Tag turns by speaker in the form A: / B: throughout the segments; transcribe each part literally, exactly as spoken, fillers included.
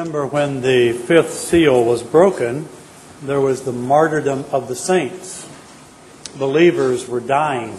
A: Remember when the fifth seal was broken, there was the martyrdom of the saints. Believers were dying.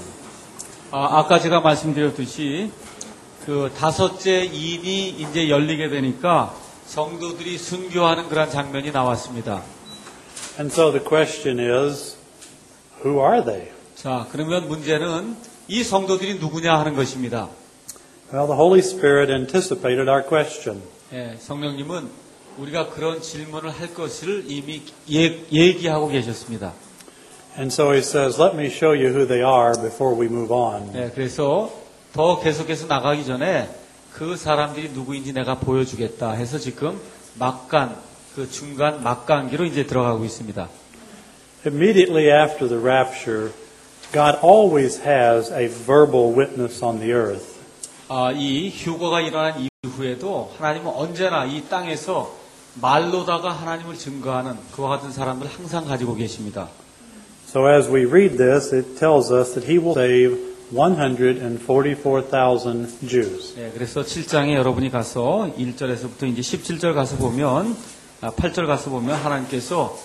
B: 아, 아까 제가 말씀드렸듯이 그 다섯째 인이 이제 열리게 되니까 성도들이 순교하는 그런 장면이 나왔습니다.
A: And so the question is, who are they?
B: 자, 그러면 문제는 이 성도들이 누구냐 하는 것입니다.
A: Well, the Holy Spirit anticipated our question.
B: 예, 성령님은 우리가 그런 질문을 할 것을 이미 예, 얘기하고 계셨습니다.
A: And so he says, let me show you who they are before we move on.
B: 예, 그래서 더 계속해서 나가기 전에 그 사람들이 누구인지 내가 보여주겠다 해서 지금 막간, 그 중간 막간기로 이제 들어가고 있습니다.
A: Immediately after the rapture, God always has a verbal witness on the earth.
B: 아, 이 휴거가 일어난 이후에도 하나님은 언제나 이 땅에서 말로다가 하나님을 증거하는 그와 같은 사람들 항상 가지고 계십니다.
A: So as we read this, it tells us that He will save one hundred forty-four thousand Jews.
B: 예, 그래서 칠 장에 여러분이 가서 일 절에서부터 이제 십칠 절 가서 보면, 아, 팔 절 가서 보면 하나님께서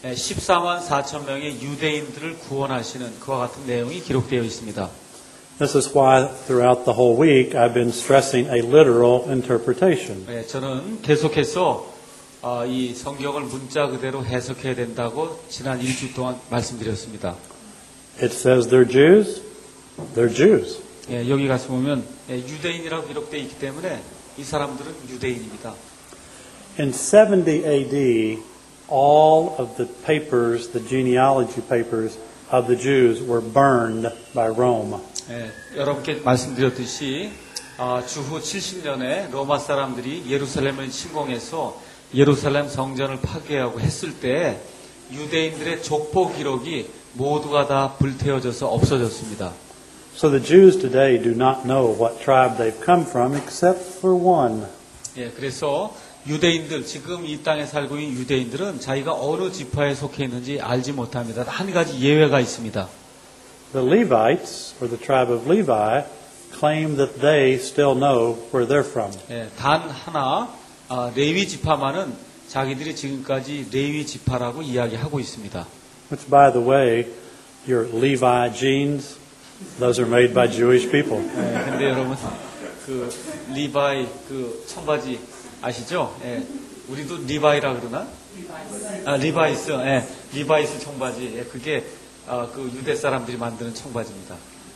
B: 십사만 사천 명의 유대인들을 구원하시는 그와 같은 내용이 기록되어 있습니다.
A: This is why throughout the whole week I've been stressing a literal interpretation.
B: 예, 저는 계속해서 어, 이 성경을 문자 그대로 해석해야 된다고 지난 일주 동안 말씀드렸습니다.
A: It says they're Jews, they're Jews.
B: 예, 여기 가서 보면 예, 유대인이라고 기록되어 있기 때문에 이 사람들은 유대인입니다.
A: In seventy A D, all of the papers, the genealogy papers of the Jews were burned by Rome.
B: 예, 여러분께 말씀드렸듯이 어, 주후 칠십 년에 로마 사람들이 예루살렘을 침공해서 예루살렘 성전을 파괴하고 했을 때 유대인들의 족보 기록이 모두가 다 불태워져서 없어졌습니다.
A: So the Jews today do not know what tribe they've come from except for one.
B: 예, 그래서 유대인들, 지금 이 땅에 살고 있는 유대인들은 자기가 어느 지파에 속해 있는지 알지 못합니다. 한 가지 예외가 있습니다.
A: The Levites, or the tribe of Levi, claim that they still know where they're from.
B: 예, 단 하나 아, 레위 지파만은 자기들이 지금까지 레위 지파라고 이야기하고 있습니다.
A: Which, by the way, your Levi jeans, those are made by Jewish people.
B: 예, 근데 여러분 그 리바이 그 청바지 아시죠? 예, 우리도 리바이라 그러나? 아, 리바이스, 예, 리바이스 청바지. 예, 그게 아, 그 유대 사람들이 만드는 청바지입니다.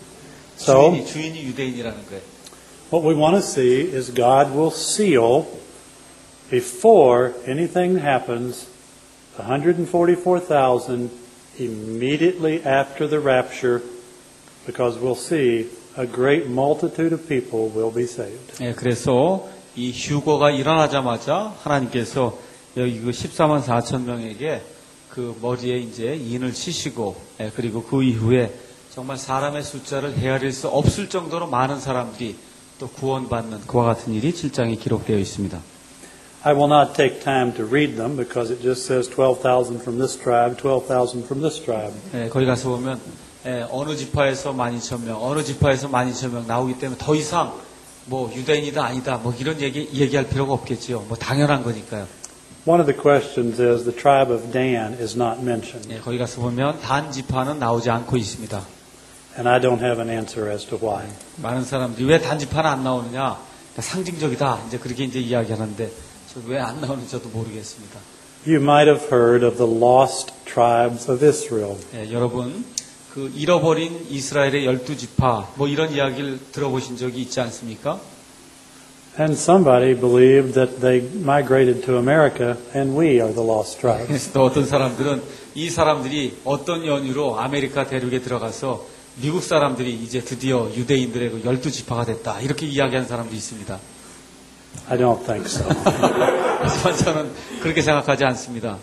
A: So,
B: 주인이, 주인이 유대인이라는 거예요.
A: what we want to see is God will seal before anything happens one hundred forty-four thousand immediately after the rapture, because we'll see a great multitude of people will be saved.
B: 예, 그래서 이 휴거가 일어나자마자 하나님께서 여기 그 십사만 사천 명에게 그 머리에 이제 인을 치시고, 예, 그리고 그 이후에 정말 사람의 숫자를 헤아릴 수 없을 정도로 많은 사람들이 또 구원받는 그와 같은 일이 칠 장에 기록되어 있습니다.
A: I will not take time to read them because it just says twelve thousand from this tribe, twelve thousand from this tribe.
B: 예, 거기 가서 보면 예, 어느 지파에서 만 이천 명, 어느 지파에서 만 이천 명 나오기 때문에 더 이상 뭐 유대인이다 아니다 뭐 이런 얘기 얘기할 필요가 없겠지요. 뭐 당연한 거니까요.
A: One of the questions is the tribe of Dan is not mentioned.
B: 예, 거기 가서 보면 단 지파는 나오지 않고 있습니다.
A: And I don't have an answer as to why.
B: 많은 사람들이 왜 단 지파는 안 나오느냐? 상징적이다. 이제 그렇게 이제 이야기하는데 저 왜 안 나오는지 저도 모르겠습니다.
A: You might have heard of the lost tribes of Israel.
B: 예, 여러분 그 잃어버린 이스라엘의 열두 지파 뭐 이런 이야기를 들어보신 적이 있지 않습니까?
A: And somebody believed that they migrated to America and we are the lost tribes.
B: 그래서 또 어떤 사람들은 이 사람들이 어떤 연유로 아메리카 대륙에 들어가서 미국 사람들이 이제 드디어 유대인들의 그 열두 지파가 됐다 이렇게 이야기하는 사람도 있습니다.
A: I don't think so.
B: 하지만 저는 그렇게 생각하지 않습니다.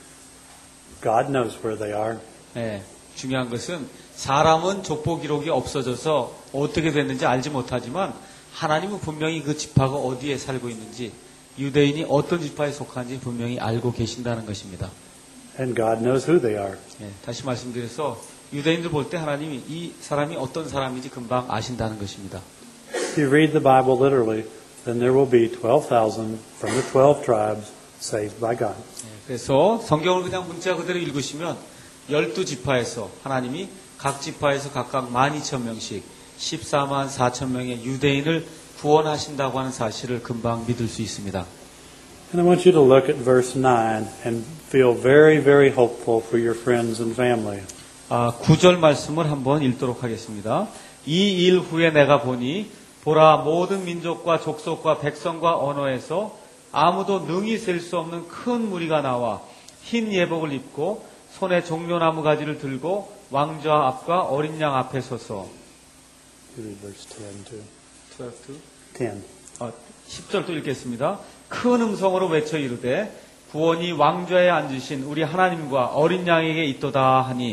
A: God knows where they are.
B: 예, 중요한 것은 사람은 족보 기록이 없어져서 어떻게 됐는지 알지 못하지만 하나님은 분명히 그 지파가 어디에 살고 있는지 유대인이 어떤 지파에 속한지 분명히 알고 계신다는 것입니다.
A: And God knows who they are.
B: 예, 다시 말씀드려서 유대인들 볼 때 하나님이 이 사람이 어떤 사람인지 금방 아신다는 것입니다.
A: If you read the Bible literally, then there will be twelve thousand from the twelve tribes saved by God.
B: 그래서 성경을 그냥 문자 그대로 읽으시면 열두 지파에서 하나님이 각 지파에서 각각 만 이천 명씩 십사만 사천 명의 유대인을 구원하신다고 하는 사실을 금방 믿을 수 있습니다.
A: And I want you to look at verse nine and feel very, very hopeful for your friends and family.
B: 아, 구 절 말씀을 한번 읽도록 하겠습니다. 이 일 후에 내가 보니 보라 모든 민족과 족속과 백성과 언어에서 아무도 능히 셀 수 없는 큰 무리가 나와 흰 예복을 입고 손에 종려나무 가지를 들고 왕좌 앞과 어린 양 앞에 서서
A: You read verse ten too.
B: twelve to
A: ten.
B: 어, 십 절도 읽겠습니다. 큰 음성으로 외쳐 이르되 구원이 왕좌에 앉으신 우리 하나님과 어린 양에게 있도다 하니.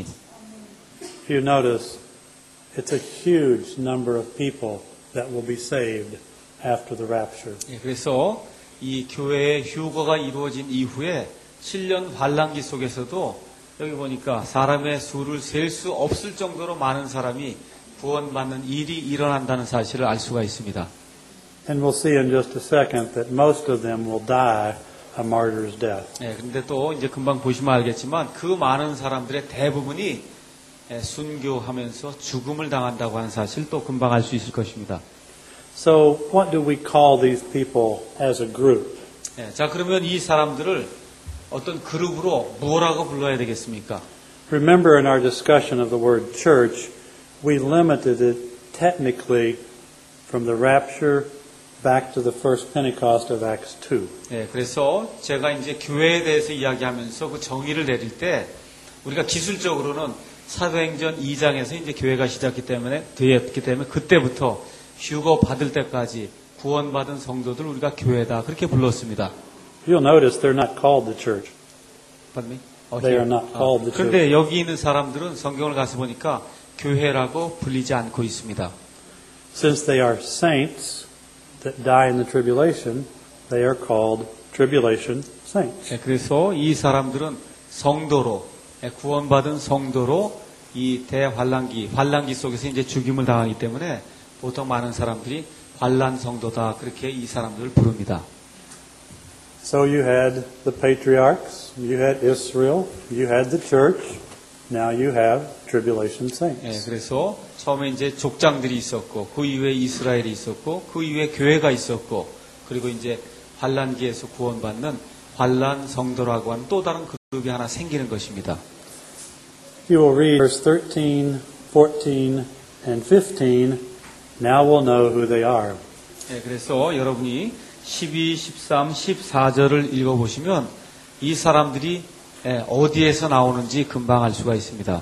A: If you notice, it's a huge number of people that will be saved after the rapture.
B: 예, 그래서 이 교회의 휴거가 이루어진 이후에 칠 년 환란기 속에서도 여기 보니까 사람의 수를 셀 수 없을 정도로 많은 사람이 구원받는 일이 일어난다는 사실을 알 수가 있습니다.
A: And we'll see in just a second that most of them will die a martyr's death.
B: 예, 그런데 또 이제 금방 보시면 알겠지만 그 많은 사람들의 대부분이 예, 순교하면서 죽음을 당한다고 하는 사실 또 금방 알 수 있을 것입니다.
A: So what do we call these people as a group?
B: 예, 자 그러면 이 사람들을 어떤 그룹으로 뭐라고 불러야 되겠습니까?
A: Remember in our discussion of the word church, we limited it technically from the rapture back to the first Pentecost of Acts two.
B: 예, 그래서 제가 이제 교회에 대해서 이야기하면서 그 정의를 내릴 때 우리가 기술적으로는 사도행전 이 장에서 이제 교회가 시작했기 때문에 되었기 때문에 그때부터 휴거 받을 때까지 구원받은 성도들 우리가 교회다 그렇게 불렀습니다.
A: You'll notice they're not called the church.
B: Pardon me?
A: They are not called the church.
B: 그런데 여기 있는 사람들은 성경을 가서 보니까 교회라고 불리지 않고 있습니다.
A: Since they are saints that die in the tribulation, they are called tribulation saints.
B: 예, 그래서 이 사람들은 성도로 예, 구원받은 성도로 이 대환란기 환란기 속에서 이제 죽임을 당하기 때문에 보통 많은 사람들이 환란 성도다 그렇게 이 사람들을 부릅니다.
A: So you had the patriarchs, you had Israel, you had the church, now you have tribulation saints.
B: 예, 그래서 처음에 이제 족장들이 있었고 그 이후에 이스라엘이 있었고 그 이후에 교회가 있었고 그리고 이제 환란기에서 구원받는 환란 성도라고 하는 또 다른 그룹이 하나 생기는 것입니다.
A: You will read verse thirteen, fourteen, and fifteen. Now we'll know who they are.
B: 예, 그래서 여러분이 십이, 십삼, 십사 절을 읽어보시면 이 사람들이 예, 어디에서 나오는지 금방 알 수가 있습니다.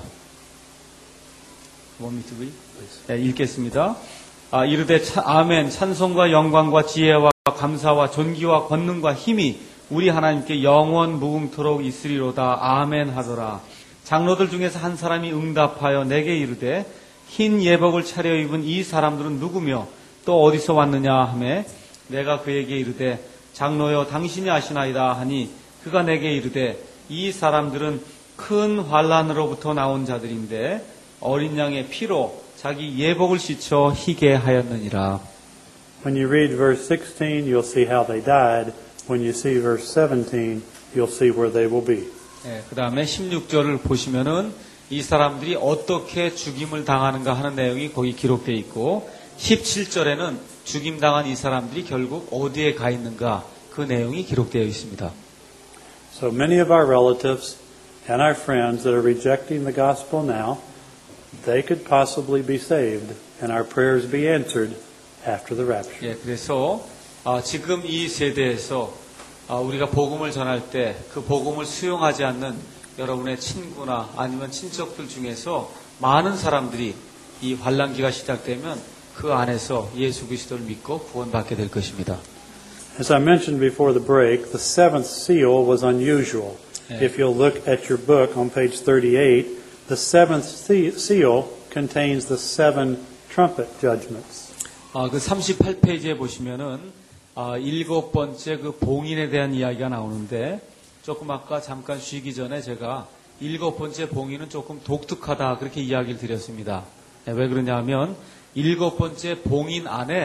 B: Want me to read? 예, 읽겠습니다. 아, 이르되 차, 아멘 찬송과 영광과 지혜와 감사와 존귀와 권능과 힘이 우리 하나님께 영원 무궁토록 있으리로다. 아멘 하더라. 장로들 중에서 한 사람이 응답하여 내게 이르되 흰 예복을 차려입은 이 사람들은 누구며 또 어디서 왔느냐 하매 내가 그에게 이르되 장로여 당신이 아시나이다 하니 그가 내게 이르되 이 사람들은 큰 환란으로부터 나온 자들인데 어린 양의 피로 자기 예복을 씻어 희게 하였느니라.
A: When you read verse sixteen, you'll see how they died. When you see verse seventeen, you'll see where they will be.
B: 예, 그 다음에 십육 절을 보시면은 이 사람들이 어떻게 죽임을 당하는가 하는 내용이 거기 기록되어 있고 십칠 절에는 죽임당한 이 사람들이 결국 어디에 가 있는가 그 내용이 기록되어 있습니다.
A: So many of our relatives and our friends that are rejecting the gospel now, they could possibly be saved and our prayers be answered after the rapture.
B: 예, 그래서 아, 지금 이 세대에서 아, 우리가 복음을 전할 때 그 복음을 수용하지 않는 여러분의 친구나 아니면 친척들 중에서 많은 사람들이 이 환란기가 시작되면 그 안에서 예수 그리스도를 믿고 구원받게 될 것입니다.
A: As I mentioned before the break, the seventh seal was unusual.
B: 네.
A: If you'll look at your book on page thirty-eight, the seventh seal contains the seven trumpet judgments.
B: 아, 그 삼십팔 페이지에 보시면은 아, 일곱 번째 그 봉인에 대한 이야기가 나오는데 조금 아까 잠깐 쉬기 전에 제가 일곱 번째 봉인은 조금 독특하다 그렇게 이야기를 드렸습니다. 네, 왜 그러냐면 일곱 번째 봉인 안에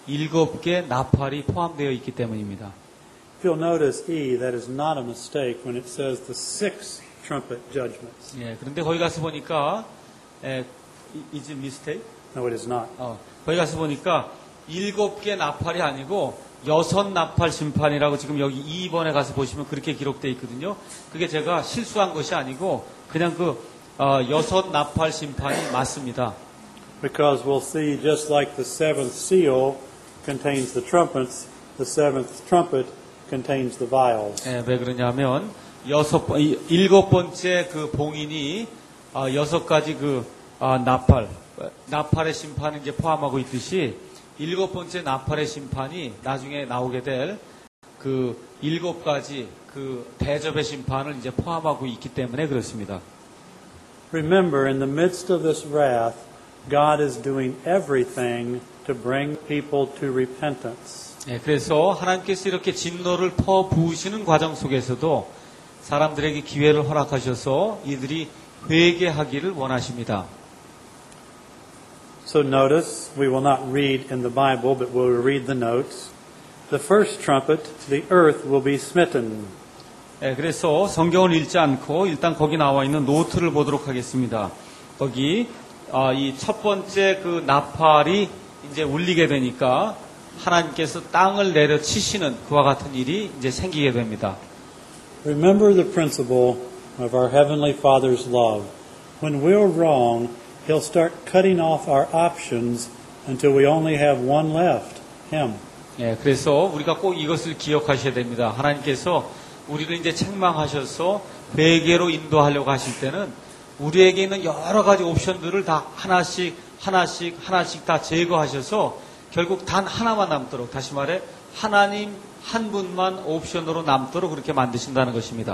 B: 일곱 개 나팔이 포함되어 있기 때문입니다.
A: If you'll notice E, that is not a mistake when it says the six trumpet judgments.
B: 예, 그런데 거기 가서 보니까 에, is it mistake?
A: No, it is not.
B: 어, 거기 가서 보니까 일곱 개 나팔이 아니고 여섯 나팔 심판이라고 지금 여기 이 번에 가서 보시면 그렇게 기록되어 있거든요. 그게 제가 실수한 것이 아니고 그냥 그 어, 여섯 나팔 심판이 맞습니다.
A: Because we'll see just like the seventh seal contains the trumpets, the seventh trumpet contains the vials.
B: 예, 왜 그러냐면 여섯 번, 이- 일곱 번째 그 봉인이 어, 여섯 가지 그 어, 나팔, 나팔의 심판을 이제 포함하고 있듯이 일곱 번째 나팔의 심판이 나중에 나오게 될 그 일곱 가지 그 대접의 심판을 이제 포함하고 있기 때문에 그렇습니다.
A: Remember, in the midst of this wrath, God is doing everything to bring people to repentance.
B: 예, 그래서 하나님께서 이렇게 진노를 퍼 부으시는 과정 속에서도 사람들에게 기회를 허락하셔서 이들이 회개하기를 원하십니다.
A: So notice, we will not read in the Bible, but we'll read the notes. The first trumpet, the earth will be smitten.
B: 예, 그래서 성경을 읽지 않고 일단 거기 나와 있는 노트를 보도록 하겠습니다. 거기 아, 이 첫 번째 그 나팔이 이제 울리게 되니까 하나님께서 땅을 내려치시는 그와 같은 일이 이제 생기게 됩니다.
A: Remember the principle of our Heavenly Father's love. When we're wrong, He'll start cutting off our options until we only have one left, Him.
B: 예, 그래서 우리가 꼭 이것을 기억하셔야 됩니다. 하나님께서 우리를 이제 책망하셔서 회개로 인도하려고 하실 때는 우리에게 있는 여러 가지 옵션들을 다 하나씩 하나씩 하나씩 다 제거하셔서 결국 단 하나만 남도록, 다시 말해 하나님 한 분만 옵션으로 남도록 그렇게 만드신다는 것입니다.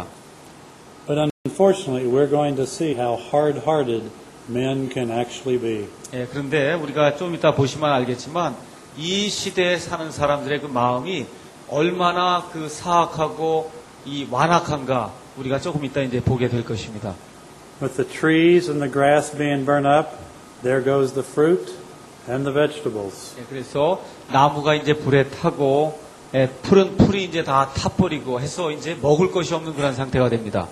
A: But unfortunately, we're going to see how hard-hearted men can actually be.
B: 예, 그런데 우리가 좀 이따 보시면 알겠지만 이 시대에 사는 사람들의 그 마음이 얼마나 그 사악하고 이 완악한가 우리가 조금 이따 이제 보게 될 것입니다.
A: With the trees and the grass being burned up, there goes the fruit and the vegetables.
B: 예, 그래서 나무가 이제 불에 타고 예, 풀은 풀이 이제 다 타버리고 해서 이제 먹을 것이 없는 그런 상태가 됩니다.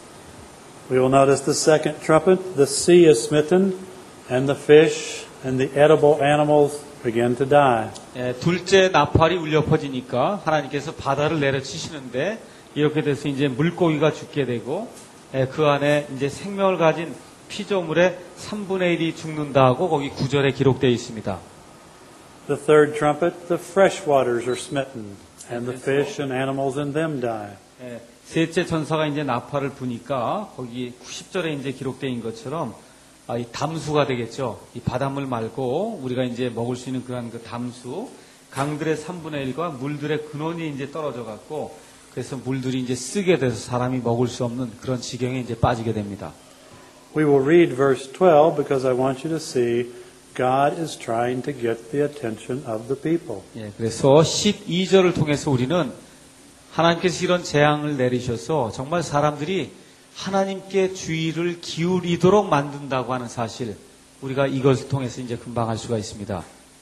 A: We will notice the second trumpet, the sea is smitten, and the fish and the edible animals begin to die.
B: 예, 둘째 나팔이 울려 퍼지니까 하나님께서 바다를 내려치시는데 이렇게 돼서 이제 물고기가 죽게 되고 예, 그 안에 이제 생명을 가진 피조물의 삼분의 일이 죽는다고 거기 구절에 기록되어 있습니다.
A: The third trumpet, the fresh waters are smitten, and the fish and animals in them die.
B: 예, 셋째 천사가 이제 나팔을 부니까 거기 십 절에 이제 기록되어 있는 것처럼 아, 이 담수가 되겠죠. 이 바닷물 말고 우리가 이제 먹을 수 있는 그런 그 담수, 강들의 삼분의 일과 물들의 근원이 이제 떨어져 갖고 그래서 물들이 이제 쓰게 돼서 사람이 먹을 수 없는 그런 지경에 이제 빠지게 됩니다.
A: We will read verse twelve because I want you to see God is trying to get the attention of the people.
B: 예, 그래서 십이 절을 통해서 우리는 하나님께서 이런 재앙을 내리셔서 정말 사람들이 하나님께 주의를 기울이도록 만든다고 하는 사실, 우리가 이것을 통해서 이제 금방 알 수가 있습니다.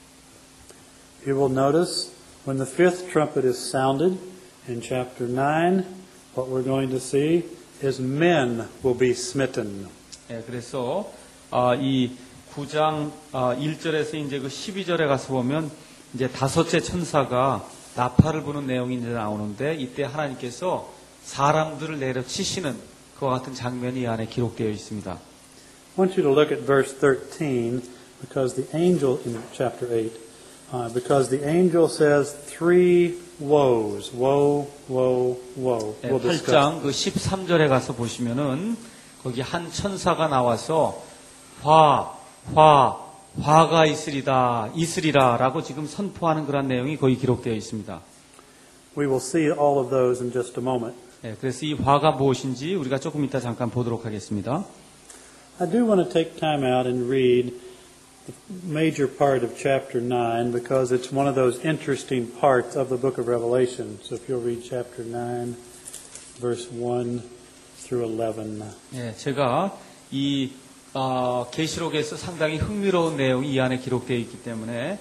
A: You will notice when the fifth trumpet is sounded in chapter nine, what we're going to see is men will be smitten.
B: 예, 그래서 아, 이 구 장 아, 일 절에서 이제 그 십이 절에 가서 보면 이제 다섯째 천사가 나팔을 부는 내용이 이제 나오는데 이때 하나님께서 사람들을 내려치시는 그와 같은 장면이 이 안에 기록되어 있습니다.
A: I want you to look at verse thirteen because the angel in chapter eight, uh, because the angel says three woes, woe, woe, woe.
B: 예,
A: We'll
B: 팔
A: discuss.
B: 장 그 십삼 절에 가서 보시면은 거기 한 천사가 나와서 화, 화, 화가 있으리다, 있으리라라고 지금 선포하는 그런 내용이 거기 기록되어 있습니다.
A: We will see all of those in just a moment.
B: 예, 그래서 이 화가 무엇인지 우리가 조금 이따 잠깐 보도록 하겠습니다.
A: I do want to take time out and read the major part of chapter nine because it's one of those interesting parts of the book of Revelation. So if you'll read chapter nine, verse one through eleven.
B: 예, 제가 이 어, 계시록에서 상당히 흥미로운 내용이 이 안에 기록되어 있기 때문에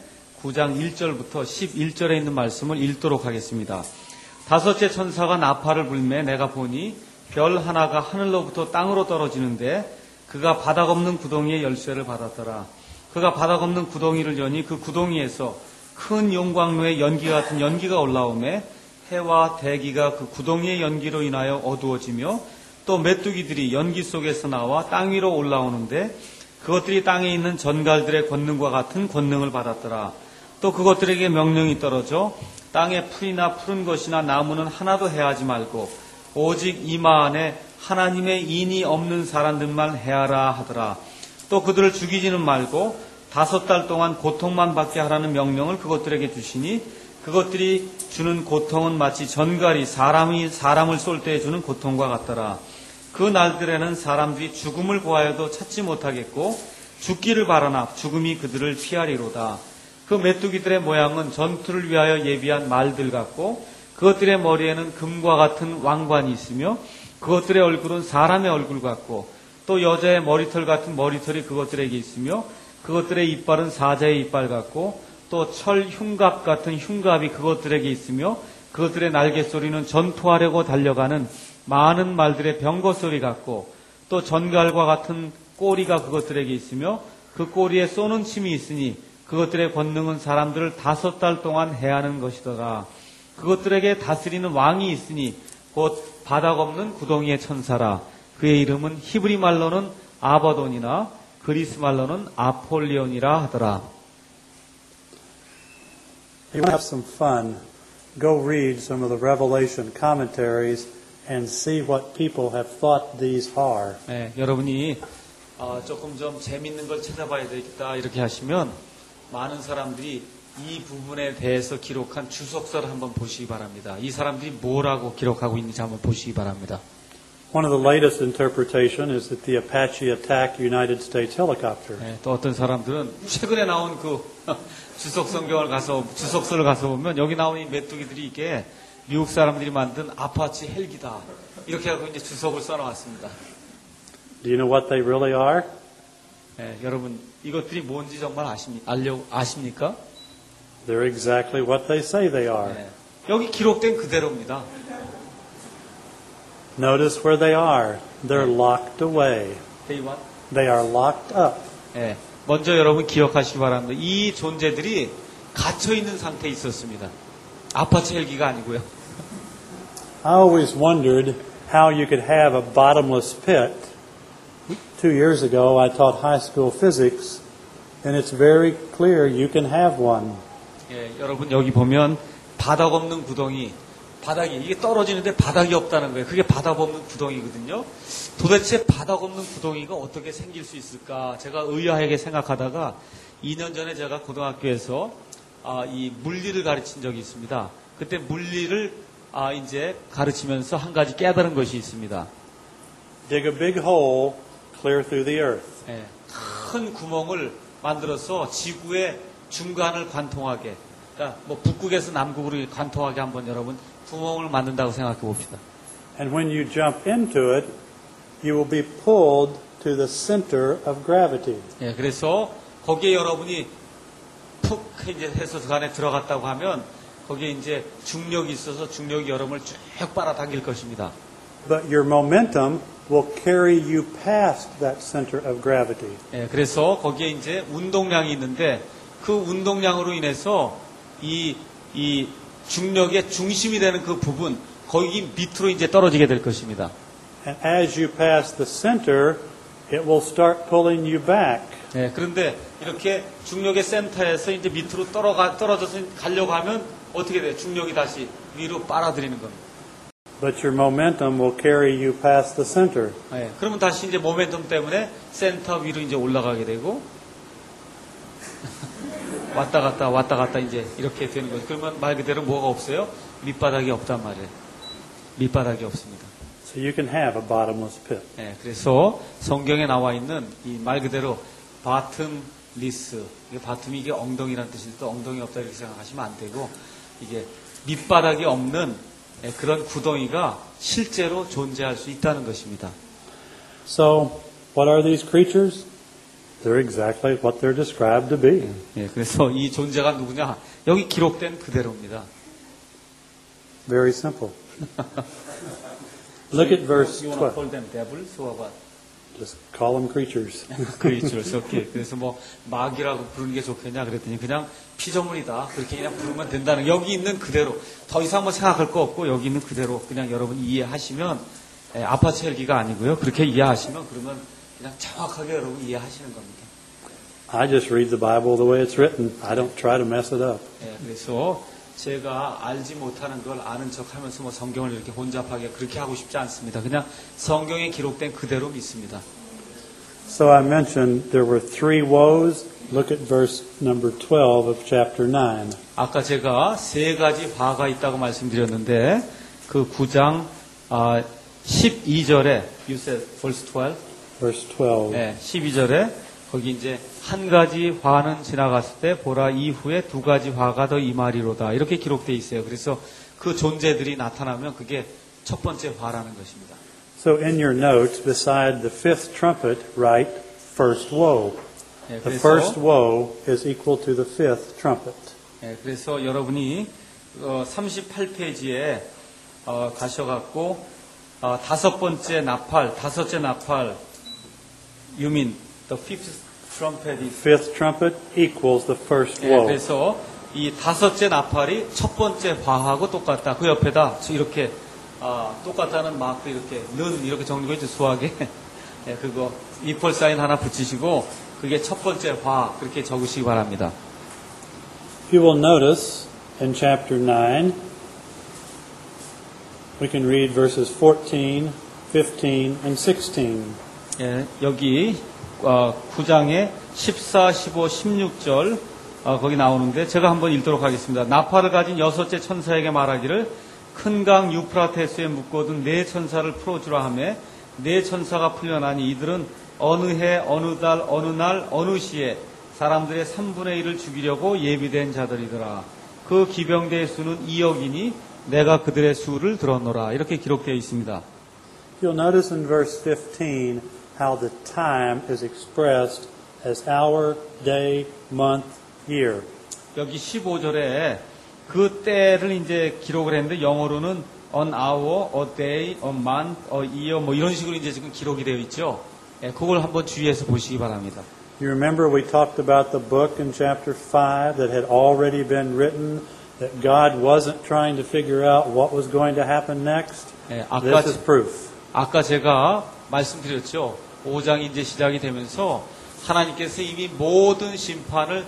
B: 구 장 일 절부터 십일 절에 있는 말씀을 읽도록 하겠습니다. 다섯째 천사가 나팔을 불매 내가 보니 별 하나가 하늘로부터 땅으로 떨어지는데 그가 바닥 없는 구덩이의 열쇠를 받았더라. 그가 바닥 없는 구덩이를 여니 그 구덩이에서 큰 용광로의 연기 같은 연기가 올라오매 해와 대기가 그 구덩이의 연기로 인하여 어두워지며 또 메뚜기들이 연기 속에서 나와 땅 위로 올라오는데 그것들이 땅에 있는 전갈들의 권능과 같은 권능을 받았더라. 또 그것들에게 명령이 떨어져 땅에 풀이나 푸른 것이나 나무는 하나도 해하지 말고 오직 이마 안에 하나님의 인이 없는 사람들만 해하라 하더라. 또 그들을 죽이지는 말고 다섯 달 동안 고통만 받게 하라는 명령을 그것들에게 주시니 그것들이 주는 고통은 마치 전갈이 사람이 사람을 쏠 때 주는 고통과 같더라. 그 날들에는 사람들이 죽음을 구하여도 찾지 못하겠고 죽기를 바라나 죽음이 그들을 피하리로다. 그 메뚜기들의 모양은 전투를 위하여 예비한 말들 같고 그것들의 머리에는 금과 같은 왕관이 있으며 그것들의 얼굴은 사람의 얼굴 같고 또 여자의 머리털 같은 머리털이 그것들에게 있으며 그것들의 이빨은 사자의 이빨 같고 또 철 흉갑 같은 흉갑이 그것들에게 있으며 그것들의 날개 소리는 전투하려고 달려가는 많은 말들의 병거 소리 같고 또 전갈과 같은 꼬리가 그것들에게 있으며 그 꼬리에 쏘는 침이 있으니 그것들의 권능은 사람들을 다섯 달 동안 해하는 것이더라. 그것들에게 다스리는 왕이 있으니 곧 바닥 없는 구덩이의 천사라. 그의 이름은 히브리 말로는 아바돈이나 그리스 말로는 아폴리온이라 하더라.
A: If you want to have some fun, go read some of the Revelation commentaries and see what people have thought these are.
B: 네, 여러분이 어, 조금 좀 재밌는 걸 찾아봐야 되겠다 이렇게 하시면 많은 사람들이 이 부분에 대해서 기록한 주석서를 한번 보시기 바랍니다. 이 사람들이 뭐라고 기록하고 있는지 한번 보시기 바랍니다.
A: One of the latest interpretation is that the Apache attacked United States helicopter.
B: 네, 또 어떤 사람들은 최근에 나온 그 주석 성경을 가서 주석서를 가서 보면 여기 나온 이 메뚜기들이 이게 미국 사람들이 만든 아파치 헬기다 이렇게 하고 이제 주석을 써놓았습니다.
A: Do you know what they really are?
B: 네, 여러분 이것들이 뭔지 정말 아십니까? 알려 아십니까?
A: They're exactly what they say they are.
B: 네, 여기 기록된 그대로입니다.
A: Notice where they are. They're locked away.
B: 대의원.
A: They are locked up.
B: 네, 먼저 여러분 기억하시기 바랍니다. 이 존재들이 갇혀 있는 상태에 있었습니다. 아파치 헬기가 아니고요.
A: I always wondered how you could have a bottomless pit. Two years ago, I taught high school physics, and it's very clear you can have one.
B: 예, 여러분 여기 보면 바닥 없는 구덩이, 바닥이 이게 떨어지는데 바닥이 없다는 거예요. 그게 바닥 없는 구덩이거든요. 도대체 바닥 없는 구덩이가 어떻게 생길 수 있을까? 제가 의아하게 생각하다가 이 년 전에 제가 고등학교에서 아, 이 물리를 가르친 적이 있습니다. 그때 물리를 아, 이제 가르치면서 한 가지 깨달은 것이 있습니다.
A: Dig a big hole clear through the earth.
B: 예, 큰 구멍을 만들어서 지구의 중간을 관통하게, 그러니까 뭐 북극에서 남극으로 관통하게 한번 여러분 구멍을 만든다고 생각해 봅시다.
A: And when you jump into it, you will be pulled to the center of gravity.
B: 예, 그래서 거기에 여러분이 푹 이제 해서 그 안에 들어갔다고 하면 거기에 이제 중력이 있어서 중력이 여러분을 쭉 빨아당길 것입니다.
A: But your momentum will carry you past that center of gravity.
B: 예, 그래서 거기에 이제 운동량이 있는데 그 운동량으로 인해서 이, 이 중력의 중심이 되는 그 부분, 거기 밑으로 이제 떨어지게 될 것입니다.
A: And as you pass the center, it will start pulling you back.
B: 예, 그런데 이렇게 중력의 센터에서 이제 밑으로 떨어가, 떨어져서 가려고 하면 어떻게 돼요? 중력이 다시 위로 빨아들이는 겁니다.
A: But your momentum will carry you past the center.
B: 예, 그러면 다시 이제 모멘텀 때문에 센터 위로 이제 올라가게 되고 왔다 갔다 왔다 갔다 이제 이렇게 되는 거죠. 그러면 말 그대로 뭐가 없어요? 밑바닥이 없단 말이에요. 밑바닥이 없습니다.
A: So you can have a bottomless pit.
B: 예, 그래서 성경에 나와 있는 이 말 그대로 바텀 리스, 이게 바텀이 이게 엉덩이라는 뜻인데 또 엉덩이 없다 이렇게 생각하시면 안 되고 이게 밑바닥이 없는 예, 그런 구덩이가 실제로 존재할 수 있다는 것입니다.
A: So, what are these creatures? They're exactly what they're described to be.
B: 예, 그래서 이 존재가 누구냐? 여기 기록된 그대로입니다.
A: Very simple. Look at verse
B: You want to
A: twelve.
B: call them devils or what?
A: Just call them creatures.
B: creatures. 오케이. 그래서 뭐 마귀라고 부르는 게 좋겠냐 그랬더니 그냥 피조물이다. 그렇게 그냥 부르면 된다는. 여기 있는 그대로. 더 이상 뭐 생각할 거 없고 여기 있는 그대로 그냥 여러분 이해하시면 예, 아파트 헬기가 아니고요. 그렇게 이해하시면 그러면 그냥 정확하게 여러분 이해하시는 겁니다.
A: I just read the Bible the way it's written. I don't try to mess it up.
B: 예, 그래서 제가 알지 못하는 걸 아는 척 하면서 뭐 성경을 이렇게 혼잡하게 그렇게 하고 싶지 않습니다. 그냥 성경에 기록된 그대로 믿습니다.
A: So I mentioned there were three woes. Look at verse number twelve of chapter nine.
B: 아까 제가 세 가지 화가 있다고 말씀드렸는데 그 구 장 아, 십이 절에 you said verse twelve?
A: Verse twelve.
B: 네, 십이 절에 거기 이제 한 가지 화는 지나갔을 때 보라 이후에 두 가지 화가 더 임하리로다 이렇게 기록되어 있어요. 그래서 그 존재들이 나타나면 그게 첫 번째 화라는 것입니다.
A: So in your notes, beside the fifth trumpet, write first woe.
B: 네,
A: The
B: 그래서,
A: first woe is equal to the fifth trumpet.
B: 네, 그래서 여러분이 어, 삼십팔 페이지에 어, 가셔갖고 어, 다섯 번째 나팔, 다섯째 나팔, you mean the fifth trumpet is
A: Fifth trumpet equals the first
B: 네,
A: woe.
B: 그래서 이 다섯째 나팔이 첫 번째 화하고 똑같다. 그 옆에다 이렇게 아, 똑같다는 마크 이렇게 는 이렇게 적는 있죠 수학에 네, 그거 이퀄 사인 하나 붙이시고 그게 첫 번째 화 그렇게 적으시기 바랍니다.
A: You will notice in chapter nine, we can read verses fourteen, fifteen, and sixteen.
B: 예, 여기 어, 구 장에 십사, 십오, 십육 절 어, 거기 나오는데 제가 한번 읽도록 하겠습니다. 나팔을 가진 여섯째 천사에게 말하기를 큰 강 유프라테스에 묶어둔 네 천사를 풀어주라 하며 네 천사가 풀려나니 이들은 어느 해 어느 달 어느 날 어느 시에 사람들의 삼분의 일을 죽이려고 예비된 자들이더라. 그 기병대의 수는 이억이니 내가 그들의 수를 들었노라. 이렇게 기록되어 있습니다.
A: You'll notice in verse fifteen how the time is expressed as hour, day, month, year.
B: 여기 십오 절에 그 때를 이제 기록을 했는데 영어로는 an hour, a day, a month, a year 뭐 이런 식으로 이제 지금 기록이 되어 있죠. 예, 그걸 한번 주의해서 보시기 바랍니다.
A: You remember we talked about the book in chapter five that had already been written, that God wasn't trying to figure out what was going to happen next?
B: 예, 아까
A: This is proof.
B: 아까 제가 말씀드렸죠. 오 장이 이제 시작이 되면서 하나님께서 이미 모든 심판을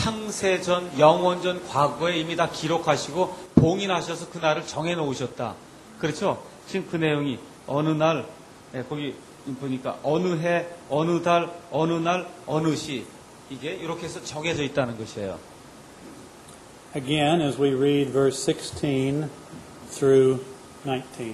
B: 창세전, 영원전, 과거에 이미 다 기록하시고 봉인하셔서 그날을 정해놓으셨다. 그렇죠? 지금 그 내용이 어느 날, 예, 거기 보니까 어느 해, 어느 달, 어느 날, 어느 시 이게 이렇게 해서 정해져 있다는 것이에요.
A: Again, as we read verse sixteen through nineteen.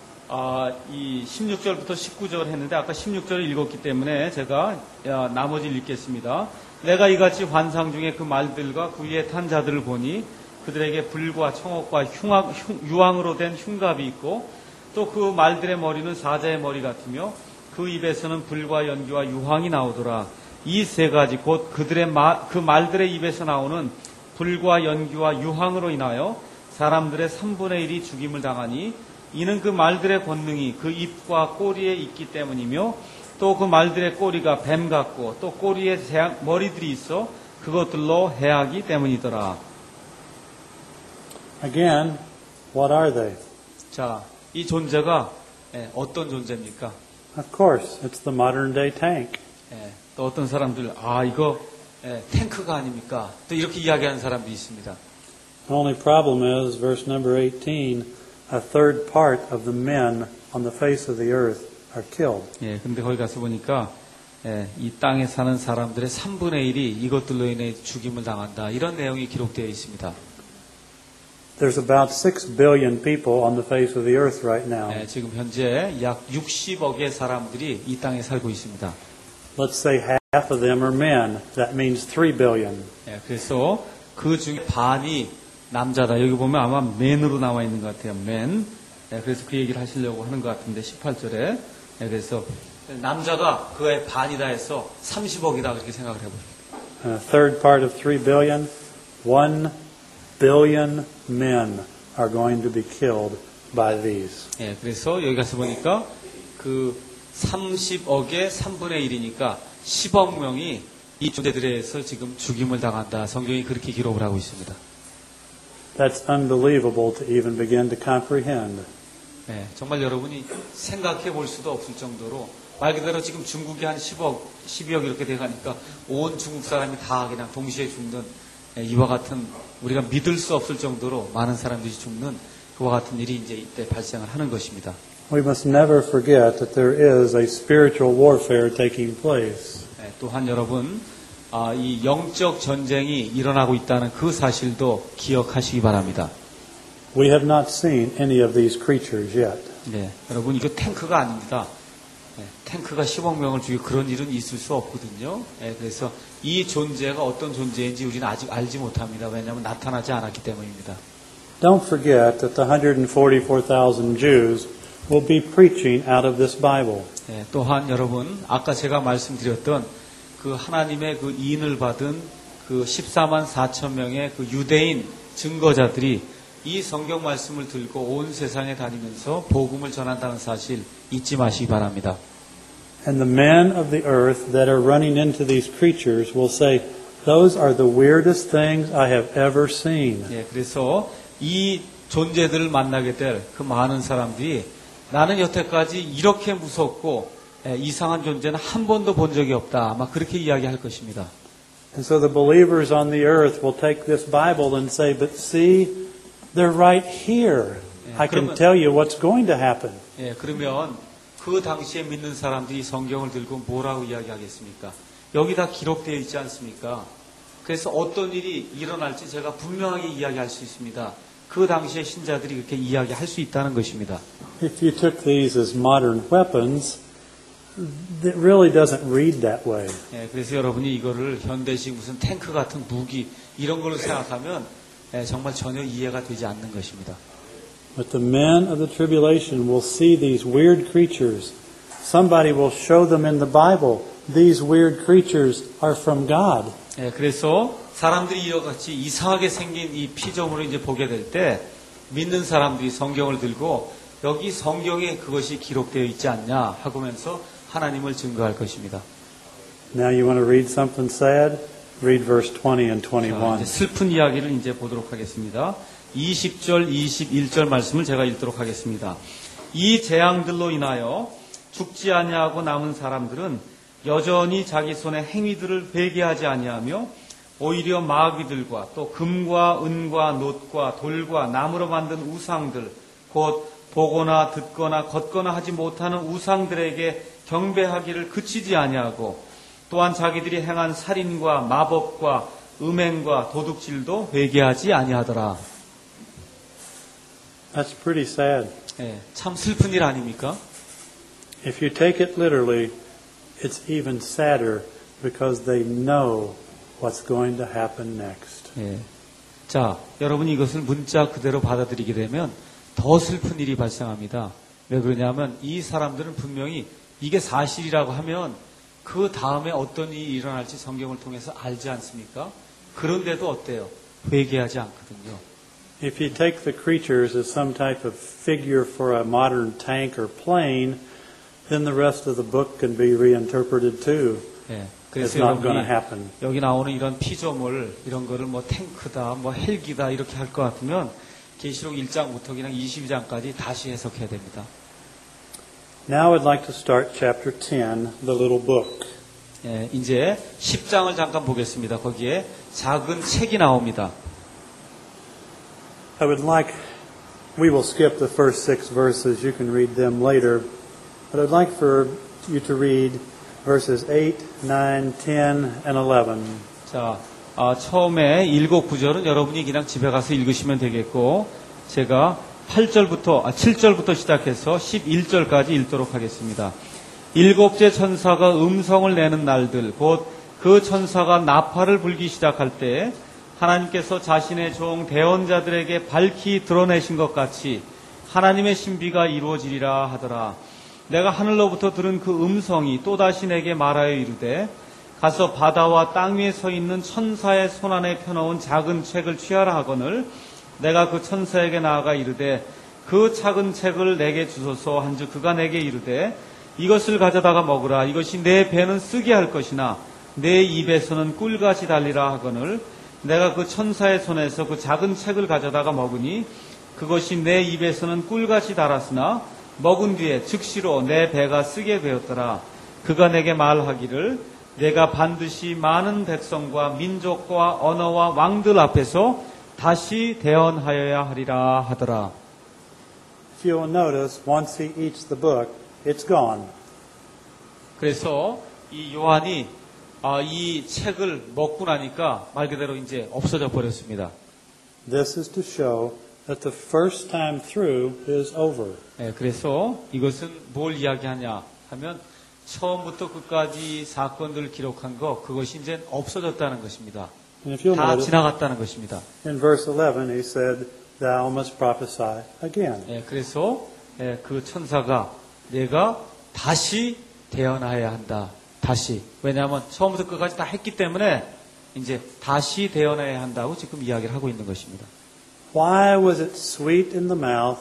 B: 아, 이 십육 절부터 십구 절 했는데 아까 십육 절을 읽었기 때문에 제가 야, 나머지를 읽겠습니다. 내가 이같이 환상 중에 그 말들과 그 위에 탄 자들을 보니 그들에게 불과 청옥과 흉악, 흉, 유황으로 된 흉갑이 있고 또 그 말들의 머리는 사자의 머리 같으며 그 입에서는 불과 연기와 유황이 나오더라. 이 세 가지 곧 그들의 마, 그 말들의 입에서 나오는 불과 연기와 유황으로 인하여 사람들의 삼분의 일이 죽임을 당하니 이는 그 말들의 권능이 그 입과 꼬리에 있기 때문이며 또 그 말들의 꼬리가 뱀 같고 또 꼬리에 재앙, 머리들이 있어 그것들로 해하기 때문이더라.
A: Again, what are they?
B: 자, 이 존재가 예, 어떤 존재입니까?
A: Of course, it's the modern day tank.
B: 예, 또 어떤 사람들 아 이거 예, 탱크가 아닙니까? 또 이렇게 이야기하는 사람도 있습니다.
A: The only problem is, verse number eighteen, a third part of the men on the face of the earth are killed.
B: 예, 근데 거기 가서 보니까 예, 이 땅에 사는 사람들의 삼분의 일이 이것들로 인해 죽임을 당한다. 이런 내용이 기록되어 있습니다.
A: There's about six billion people on the face of the earth right now.
B: 예, 지금 현재 약 육십억의 사람들이 이 땅에 살고 있습니다.
A: Let's say half of them are men. That means three billion.
B: 예, 그래서 그 중에 반이 남자다. 여기 보면 아마 맨으로 나와 있는 것 같아요. 맨. 예, 그래서 그 얘기를 하시려고 하는 것 같은데 십팔 절에 예, 그래서 남자가 그의 반이다 해서 삼십억이다 그렇게 생각을 해보십시오.
A: A third part of three billion, one billion men are going to be killed by these.
B: 예, 그래서 여기 가서 보니까 그 삼십억의 삼분의 일이니까 십억 명이 이 존재들에 의해서 지금 죽임을 당한다. 성경이 그렇게 기록을 하고 있습니다.
A: That's unbelievable to even begin to comprehend.
B: 예, 정말 여러분이 생각해 볼 수도 없을 정도로 말 그대로 지금 중국이 한 십억, 십이억 이렇게 돼가니까 온 중국 사람이 다 그냥 동시에 죽는 예, 이와 같은 우리가 믿을 수 없을 정도로 많은 사람들이 죽는 그와 같은 일이 이제 이때 발생을 하는 것입니다.
A: We must never forget that there is a spiritual warfare taking place.
B: 예, 또한 여러분 아, 이 영적 전쟁이 일어나고 있다는 그 사실도 기억하시기 바랍니다.
A: We have not seen any of these creatures yet.
B: 네, 여러분 이거 탱크가 아닙니다. 네, 탱크가 십억 명을 죽이고 그런 일은 있을 수 없거든요. 네, 그래서 이 존재가 어떤 존재인지 우리는 아직 알지 못합니다. 왜냐하면 나타나지 않았기 때문입니다.
A: Don't forget that the one hundred forty-four thousand Jews will be preaching out of this Bible.
B: 네, 또한 여러분 아까 제가 말씀드렸던 그 하나님의 그 인을 받은 그 십사만 사천 명의 그 유대인 증거자들이 이 성경 말씀을 들고 온 세상에 다니면서 복음을 전한다는 사실 잊지 마시기 바랍니다.
A: And the men of the earth that are running into these creatures will say, those are the weirdest things I have ever seen.
B: 예, 그래서 이 존재들을 만나게 될 그 많은 사람들이 나는 여태까지 이렇게 무섭고 예, 이상한 존재는 한 번도 본 적이 없다. 아마 그렇게 이야기할 것입니다.
A: And so the believers on the earth will take this Bible and say, but see, they're right here. I can tell you what's going to happen.
B: 예, 그러면 그 당시에 믿는 사람들이 성경을 들고 뭐라고 이야기하겠습니까? 여기 다 기록되어 있지 않습니까? 그래서 어떤 일이 일어날지 제가 분명하게 이야기할 수 있습니다. 그 당시에 신자들이 그렇게 이야기할 수 있다는 것입니다.
A: If you took these as modern weapons, it really doesn't read that way.
B: 예, 그래서 여러분이 이거를 현대식 무슨 탱크 같은 무기 이런 걸로 생각하면 예, 정말 전혀 이해가 되지 않는 것입니다.
A: But the men of the tribulation will see these weird creatures. Somebody will show them in the Bible. These weird creatures are from God.
B: 예, 그래서 사람들이 이같이 이상하게 생긴 이 피조물을 이제 보게 될 때 믿는 사람들이 성경을 들고 여기 성경에 그것이 기록되어 있지 않냐 하고면서 하나님을 증거할 것입니다.
A: Now you want to read something sad? Read verse twenty and
B: 자,
A: twenty-one.
B: 이제 슬픈 이야기를 이제 보도록 하겠습니다. 이십 절, 이십일 절 말씀을 제가 읽도록 하겠습니다. 이 재앙들로 인하여 죽지 아니하고 남은 사람들은 여전히 자기 손의 행위들을 회개하지 아니하며 오히려 마귀들과 또 금과 은과 놋과 돌과 나무로 만든 우상들 곧 보거나 듣거나 걷거나 하지 못하는 우상들에게 경배하기를 그치지 아니하고 또한 자기들이 행한 살인과 마법과 음행과 도둑질도 회개하지 아니하더라.
A: That's pretty sad.
B: 예, 참 슬픈 일 아닙니까?
A: If you take it literally, it's even sadder because they know what's going to happen next.
B: 예. 자, 여러분이 이것을 문자 그대로 받아들이게 되면 더 슬픈 일이 발생합니다. 왜 그러냐면 이 사람들은 분명히 이게 사실이라고 하면 그 다음에 어떤 일이 일어날지 성경을 통해서 알지 않습니까? 그런데도 어때요? 회개하지 않거든요.
A: If you take the creatures as some type of figure for a modern tank or plane, then the rest of the book can be reinterpreted too.
B: 예.
A: It's
B: 그래서
A: not going to
B: 여러분이
A: happen.
B: 여기 나오는 이런 피조물 이런 거를 뭐 탱크다, 뭐 헬기다 이렇게 할 것 같으면 계시록 일 장부터 그냥 이십이 장까지 다시 해석해야 됩니다.
A: Now I'd like to start chapter ten, the little book.
B: 예, 이제 십 장을 잠깐 보겠습니다. 거기에 작은 책이 나옵니다.
A: I would like, we will skip the first six verses, you can read them later, but I'd like for you to read verses eight, nine, ten, and eleven.
B: 자, 아, 처음에 일곱 구절은 여러분이 그냥 집에 가서 읽으시면 되겠고 제가 팔 절부터, 아, 칠 절부터 시작해서 십일 절까지 읽도록 하겠습니다. 일곱째 천사가 음성을 내는 날들, 곧 그 천사가 나팔을 불기 시작할 때 하나님께서 자신의 종 대언자들에게 밝히 드러내신 것 같이 하나님의 신비가 이루어지리라 하더라. 내가 하늘로부터 들은 그 음성이 또다시 내게 말하여 이르되 가서 바다와 땅 위에 서 있는 천사의 손안에 펴놓은 작은 책을 취하라 하거늘 내가 그 천사에게 나아가 이르되 그 작은 책을 내게 주소서 한즉 그가 내게 이르되 이것을 가져다가 먹으라. 이것이 내 배는 쓰게 할 것이나 내 입에서는 꿀같이 달리라 하거늘 내가 그 천사의 손에서 그 작은 책을 가져다가 먹으니 그것이 내 입에서는 꿀같이 달았으나 먹은 뒤에 즉시로 내 배가 쓰게 되었더라. 그가 내게 말하기를 내가 반드시 많은 백성과 민족과 언어와 왕들 앞에서 다시 대언하여야 하리라 하더라.
A: If you will notice, once he eats the book, it's gone.
B: 그래서 이 요한이 아, 이 책을 먹고 나니까 말 그대로 이제 없어져 버렸습니다.
A: This is to show that the first time through is over.
B: 네, 그래서 이것은 뭘 이야기하냐 하면 처음부터 끝까지 사건들을 기록한 거 그것이 이제 없어졌다는 것입니다.
A: And if you'll
B: 다
A: notice,
B: 지나갔다는 것입니다.
A: in verse eleven he said, Thou must prophesy again.
B: 네, 그래서 네, 그 천사가 내가 다시 대언해야 한다. 다시. 왜냐하면 처음부터 끝까지 다 했기 때문에 이제 다시 대언해야 한다고 지금 이야기를 하고 있는 것입니다.
A: Why was it sweet in the mouth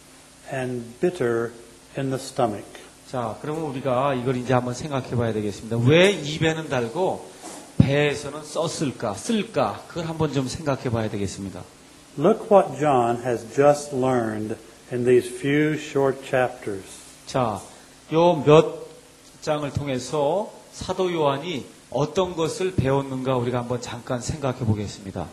A: and bitter in the stomach?
B: 자, 그러면 우리가 이걸 이제 한번 생각해 봐야 되겠습니다. 왜 입에는 달고 배에서는 썼을까, 쓸까? 그걸 한번 좀 생각해 봐야 되겠습니다.
A: Look what John has just learned in these few short chapters.
B: 자, 요 몇 장을 통해서 사도 요한이 어떤 것을 배웠는가 우리가 한번 잠깐 생각해 보겠습니다.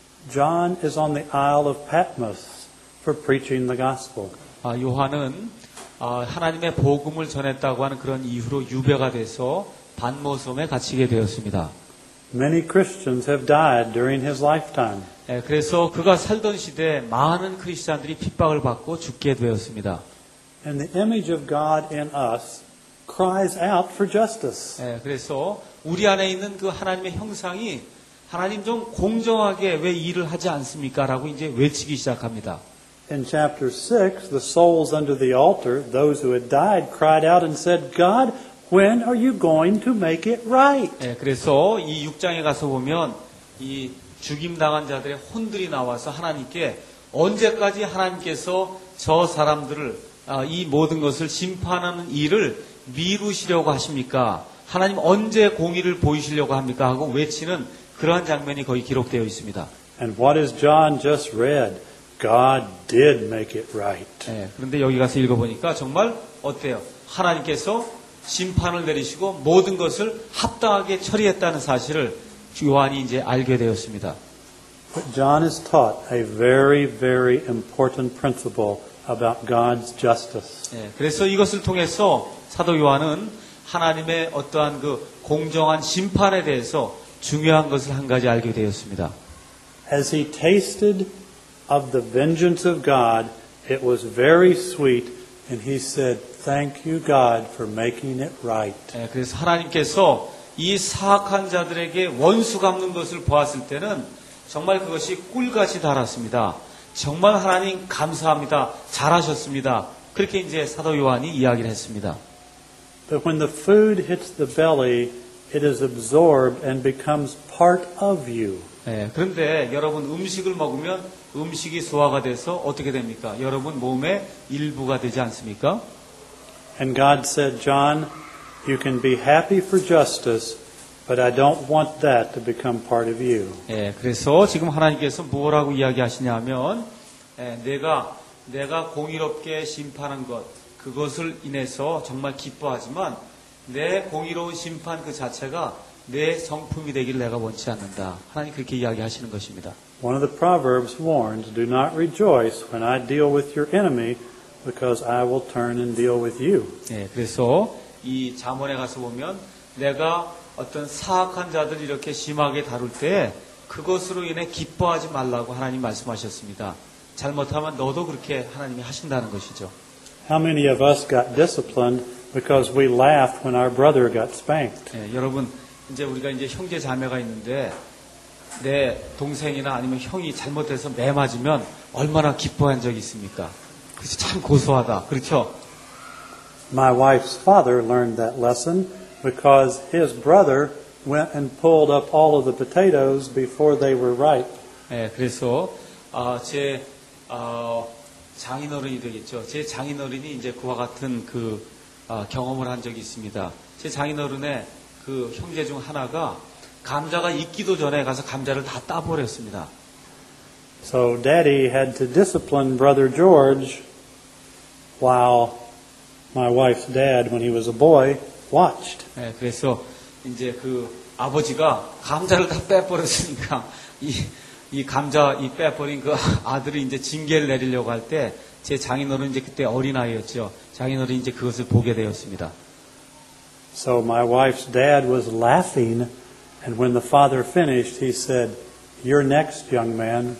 A: John is on the Isle of Patmos for preaching the gospel.
B: 아, 요한은 아, 하나님의 복음을 전했다고 하는 그런 이유로 유배가 돼서 반모섬에 갇히게 되었습니다.
A: Many Christians have died during his lifetime.
B: 예, 그래서 그가 살던 시대에 많은 크리스찬들이 핍박을 받고 죽게 되었습니다.
A: And the image of God in us cries out for justice.
B: 예, 그래서 우리 안에 있는 그 하나님의 형상이 하나님 좀 공정하게 왜 일을 하지 않습니까? 라고 이제 외치기 시작합니다.
A: In chapter six, the souls under the altar, those who had died, cried out and said, God, when are you going to make it right?
B: 예, 그래서 이 육 장에 가서 보면 이 죽임당한 자들의 혼들이 나와서 하나님께 언제까지 하나님께서 저 사람들을 아, 이 모든 것을 심판하는 일을 미루시려고 하십니까? 하나님 언제 공의를 보이시려고 합니까? 하고 외치는 그러한 장면이 거기 기록되어 있습니다.
A: And what has John just read? God did make it right.
B: 예, 그런데 여기 가서 읽어보니까 정말 어때요? 하나님께서 심판을 내리시고 모든 것을 합당하게 처리했다는 사실을 요한이 이제 알게 되었습니다.
A: But John is taught a very, very important principle about God's justice.
B: 예, 그래서 이것을 통해서 사도 요한은 하나님의 어떠한 그 공정한 심판에 대해서 중요한 것을 한 가지 알게 되었습니다.
A: As he tasted of the vengeance of God, it was very sweet, and he said, Thank you, God, for making it right.
B: 예, 그래서 하나님께서 이 사악한 자들에게 원수 갚는 것을 보았을 때는 정말 그것이 꿀같이 달았습니다. 정말 하나님 감사합니다. 잘하셨습니다. 그렇게 이제 사도 요한이 이야기를 했습니다.
A: But when the food hits the belly, it is absorbed and becomes part of you.
B: 예, 그런데 여러분 음식을 먹으면 음식이 소화가 돼서 어떻게 됩니까? 여러분 몸의 일부가 되지 않습니까?
A: And God said, John, you can be happy for justice, but I don't want that to become part of you.
B: 예, 그래서 지금 하나님께서 뭐라고 이야기하시냐면 예, 내가 내가 공의롭게 심판한 것 그것을 인해서 정말 기뻐하지만 내 공의로운 심판 그 자체가 내 성품이 되기를 내가 원치 않는다. 하나님 그렇게 이야기하시는 것입니다.
A: One of the Proverbs warns, Do not rejoice when I deal with your enemy, because I will turn and deal with you.
B: 예, 그래서 이 잠언에 가서 보면 내가 어떤 사악한 자들 이렇게 심하게 다룰 때 그것으로 인해 기뻐하지 말라고 하나님 말씀하셨습니다. 잘못하면 너도 그렇게 하나님이 하신다는 것이죠.
A: How many of us got disciplined because we laughed when our brother got spanked?
B: 예, 여러분 이제 우리가 이제 형제 자매가 있는데 내 동생이나 아니면 형이 잘못해서 매 맞으면 얼마나 기뻐한 적이 있습니까? 그래서 참 고소하다. 그렇죠?
A: My wife's father learned that lesson because his brother went and pulled up all of the potatoes before they were ripe.
B: 예, 그래서 어, 제 어, 장인어른이 되겠죠. 제 장인어른이 이제 그와 같은 그 어, 경험을 한 적이 있습니다. 제 장인어른의 그 형제 중 하나가 감자가 익기도 전에 가서 감자를 다 따버렸습니다.
A: So Daddy had to discipline Brother George while my wife's dad, when he was a boy, watched.
B: 예, 그래서 이제 그 아버지가 감자를 다 빼버렸으니까 이, 이 감자 이 빼버린 그 아들이 이제 징계를 내리려고 할 때 제 장인어른 이제 그때 어린아이였죠. 장인어른이 이제 그것을 보게 되었습니다.
A: So my wife's dad was laughing, and when the father finished, he said, "You're next, young man."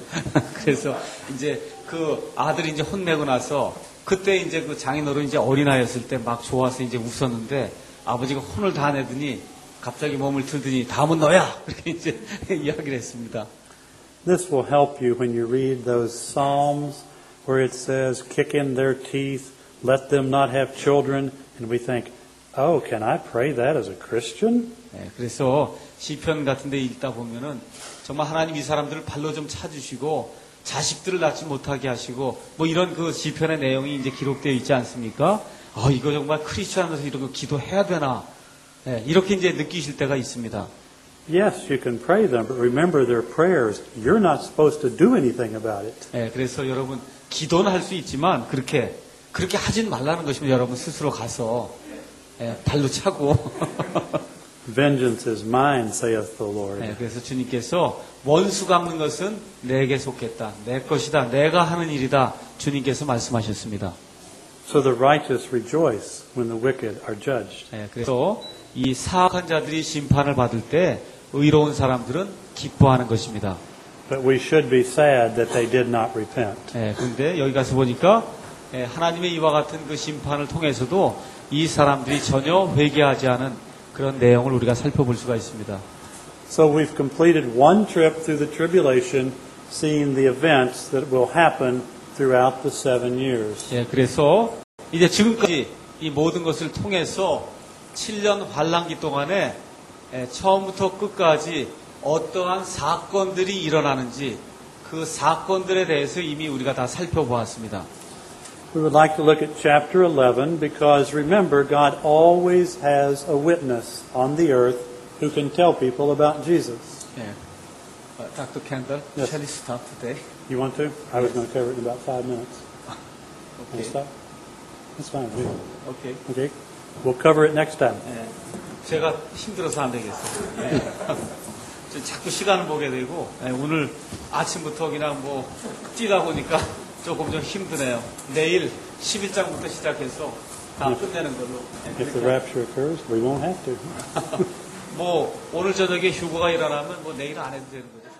B: 그래서 이제 그 아들이 이제 혼내고 나서 그때 이제 그 장인어른 이제 어린아이였을 때 막 좋아서 이제 웃었는데 아버지가 혼을 다 내더니 갑자기 몸을 들더니 다음은 너야! 그렇게 이제 이야기를 했습니다.
A: This will help you when you read those Psalms where it says, "Kick in their teeth, let them not have children," and we think, "Oh, can I pray that as a Christian?"
B: 네, 그래서 시편 같은 데 읽다 보면은 정말 하나님 이 사람들을 발로 좀 차주시고 자식들을 낳지 못하게 하시고 뭐 이런 그 시편의 내용이 이제 기록되어 있지 않습니까? 아, 이거 정말 크리스천으로서 이런 거 기도해야 되나? 네, 이렇게 이제 느끼실 때가 있습니다.
A: Yes, you can pray them, but remember their prayers. You're not supposed to do anything about it.
B: 네, 그래서 여러분 기도는 할 수 있지만 그렇게 그렇게 하진 말라는 것입니다. 여러분 스스로 가서 네, 발로 차고
A: Vengeance is mine, saith the Lord.
B: 네, 그래서 주님께서 원수 갚는 것은 내게 속했다. 내 것이다. 내가 하는 일이다. 주님께서 말씀하셨습니다.
A: So the righteous rejoice when the wicked are judged.
B: 네, 그래서 이 사악한 자들이 심판을 받을 때 의로운 사람들은 기뻐하는 것입니다.
A: But we should be sad that they did not repent.
B: 네, 그런데 여기 가서 보니까 네, 하나님의 이와 같은 그 심판을 통해서도 이 사람들이 전혀 회개하지 않은 그런 내용을 우리가 살펴볼 수가 있습니다.
A: So we've completed one trip through the tribulation, seeing the events that will happen throughout the seven years.
B: 예, 그래서 이제 지금까지 이 모든 것을 통해서 칠 년 환란기 동안에 예, 처음부터 끝까지 어떠한 사건들이 일어나는지 그 사건들에 대해서 이미 우리가 다 살펴보았습니다.
A: We would like to look at chapter eleven because remember, God always has a witness on the earth who can tell people about Jesus.
B: 예. Uh, Doctor Kendall,
A: Yes.
B: shall we start today?
A: You want to? I was going to cover it in about five minutes. Can
B: Okay.
A: I stop? That's fine. We-
B: Okay.
A: Okay. We'll cover it next time.
B: 예. 제가 힘들어서 안 되겠어요. 예. 저 자꾸 시간을 보게 되고 예, 오늘 아침부터 그냥 뭐 뛰다 보니까 조금 좀 힘드네요. 내일 십일 장부터 시작해서 다 끝내는 걸로. 예,
A: If the
B: 그러니까
A: rapture occurs, we won't have to.
B: 뭐 오늘 저녁에 휴거가 일어나면 뭐 내일 안 해도 되는 거죠.